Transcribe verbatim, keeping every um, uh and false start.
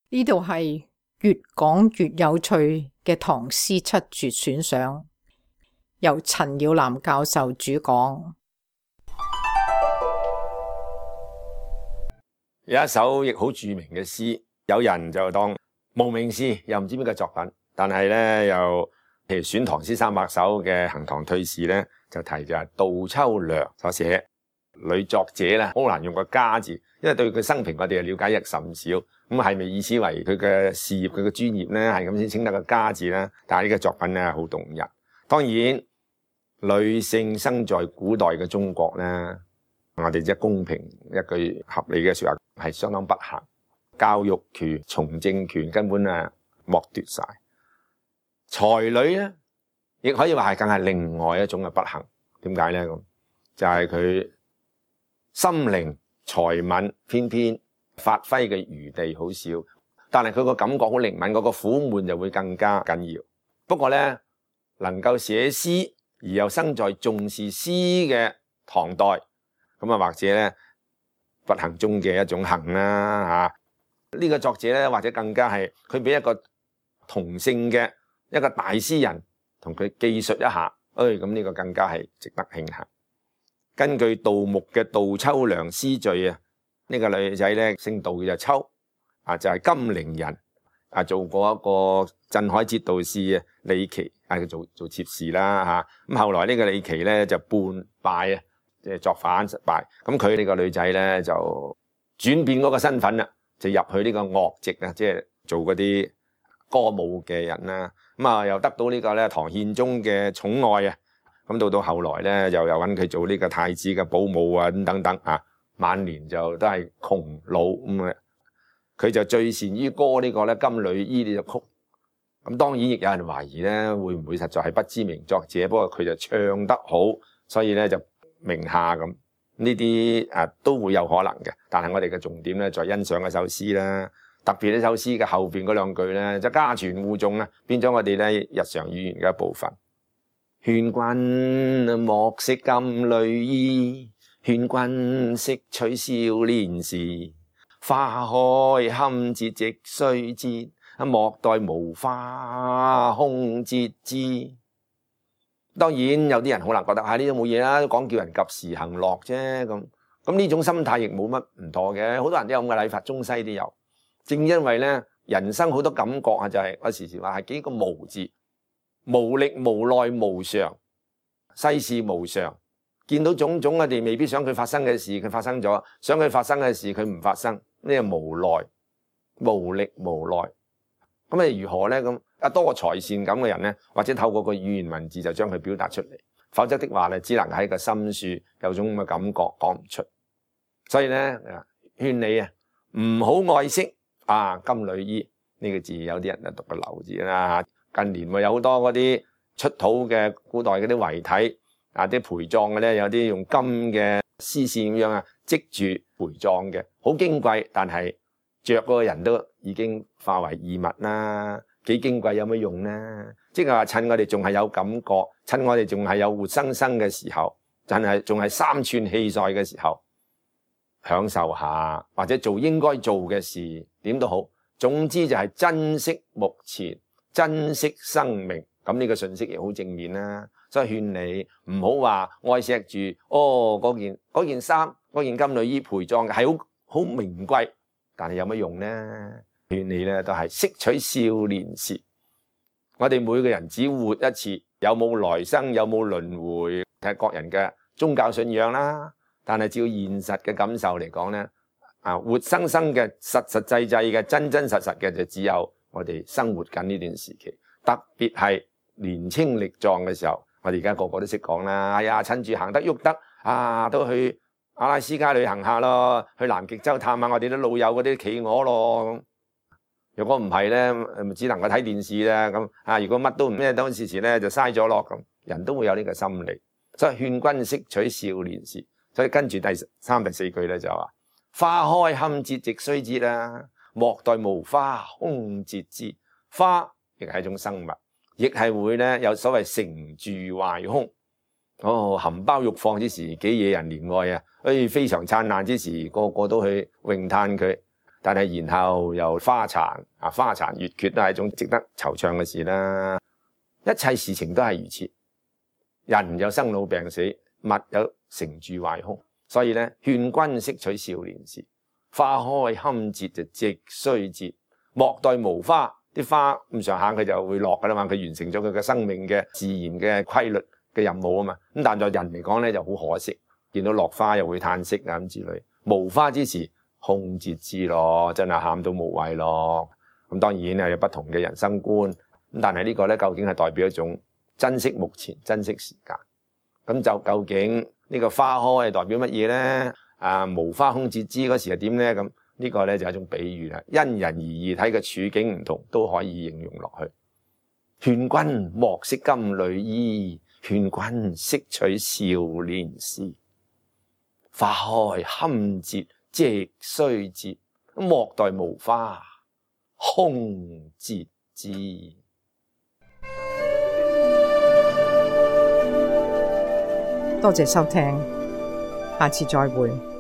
呢度係越講越有趣嘅唐詩七絕選賞，由陳耀南教授主講。 有一首亦好著名嘅詩，有人就當無名詩，又唔知邊個作品，但係咧又譬如選唐詩三百首嘅《行唐退士》咧，就提就係杜秋良所寫。女作者咧好難用個家字，因為對佢生平我哋係了解亦甚少，咁係咪以此為佢嘅事業、佢嘅專業咧？係咁先稱得個家字咧？但係呢個作品咧好動人。當然，女性生在古代嘅中國咧，我哋即係公平一句合理嘅說話，係相當不幸，教育權、從政權根本啊剝奪晒。才女咧，亦可以話係更係另外一種嘅不幸。點解咧？咁就係佢心靈才敏，偏偏發揮嘅餘地好少，但係佢個感覺好靈敏，嗰個苦悶就會更加緊要。不過咧，能夠寫詩而又生在重視詩嘅唐代，咁啊或者咧不幸中嘅一種幸啦吓。呢個作者咧，或者更加係佢俾一個同姓嘅一個大詩人同佢記述一下，誒咁呢個更加係值得慶幸。根據杜牧嘅《杜秋良詩序》啊，呢個女仔咧姓杜就秋啊，就係金陵人啊，做過一個鎮海節度使啊，李琦啊，佢做做妾侍啦吓。咁後來呢個李琦咧就叛敗啊，即係作反失敗。咁佢呢個女仔咧就轉變嗰個身份啦，就入去呢個樂籍啊，即係做嗰啲歌舞嘅人啦。咁啊又得到呢個咧唐憲宗嘅寵愛啊。咁到到後來咧，又又揾佢做呢個太子嘅保姆啊，等等等啊，晚年就都係窮老咁啊。佢就最擅於歌呢個咧《金縷衣》呢隻曲。咁當然亦有人懷疑咧，會唔會實在係不知名作者？不過佢就唱得好，所以咧就名下咁。呢啲啊都會有可能嘅。但係我哋嘅重點咧，在欣賞嗰首詩啦，特別呢首詩嘅後邊嗰兩句咧，就家傳戶眾啊，變咗我哋咧日常語言嘅一部分。勸君莫惜金縷衣，勸君惜取少年時。花開堪折直須折，莫待無花空折枝。當然有啲人可能覺得啊，呢啲冇嘢啦，都講叫人及時行樂啫。咁咁呢種心態亦冇乜唔妥嘅，好多人都有咁嘅睇法，中西都有。正因為咧，人生好多感覺啊，就係、是、我時時話係幾個無字。無力無奈無常，世事無常，見到種種我哋未必想佢發生嘅事，佢發生咗；想佢發生嘅事，佢唔發生，呢個無奈、無力、無奈。咁啊，如何咧？咁啊，多個才善感嘅人咧，或者透過個語言文字就將佢表達出嚟，否則的話咧，只能喺個心處有種咁嘅感覺講唔出。所以咧，勸你啊，唔好愛惜啊金縷衣呢個字，有啲人就讀個流字啦。近年咪有好多嗰啲出土嘅古代嗰啲遺體啊，啲陪葬嘅咧，有啲用金嘅絲線咁樣啊織住陪葬嘅，好矜貴，但係着嗰個人都已經化為異物啦，幾矜貴有乜用呢？即係話趁我哋仲係有感覺，趁我哋仲係有活生生嘅時候，真係仲係三寸氣概嘅時候，享受下或者做應該做嘅事，點都好，總之就係珍惜目前。珍惜生命，咁呢個信息亦好正面啦。所以勸你唔好話愛錫住哦嗰件嗰件衫嗰件金縷衣陪葬嘅係好好名貴，但係有乜用呢？勸你咧都係惜取少年時。我哋每個人只活一次，有冇來生有冇輪迴係各人嘅宗教信仰啦。但係照現實嘅感受嚟講咧，啊活生生嘅實實際際嘅真真實實嘅就只有我哋生活緊呢段時期，特別係年青力壯嘅時候，我哋而家個個都識講啦。哎呀，趁住行得喐得啊，都去阿拉斯加旅行下咯，去南極洲探下我哋啲老友嗰啲企鵝咯。如果唔係咧，咪只能夠睇電視啦。咁啊，如果乜都唔咩，當時時咧就嘥咗咯。咁人都會有呢個心理，所以勸君惜取少年時。所以跟住第三、第四句咧就話：花開堪折直須折啦。莫待無花空折枝。花亦係一種生物，亦係會咧有所謂成住壞空。哦，含苞欲放之時，幾惹人憐愛啊！誒，非常燦爛之時，個個都去詠嘆佢。 但係然後又花殘啊，花殘月缺都係一種值得惆悵嘅事啦。一切事情都係如此，人有生老病死，物有成住壞空，所以咧勸君惜取少年時，花開堪折就直須折，莫待無花。啲花咁上下佢就會落噶啦嘛，佢完成咗佢嘅生命嘅自然嘅規律嘅任務啊嘛。咁但在人嚟講咧就好可惜，見到落花又會嘆息啊咁之類。無花之時空折枝咯，真係喊到無謂咯。咁當然係有不同嘅人生觀，咁但係呢個咧究竟係代表一種珍惜目前、珍惜時間。咁就究竟呢個花開係代表乜嘢咧？啊，無花空折枝嗰時係點咧？咁呢個咧就係一種比喻啦，因人而異，睇嘅處境唔同都可以應用落去。勸君莫惜金縷衣，勸君惜取少年時。花開堪折直須折，莫待無花空折枝。 多謝收聽，下次再會。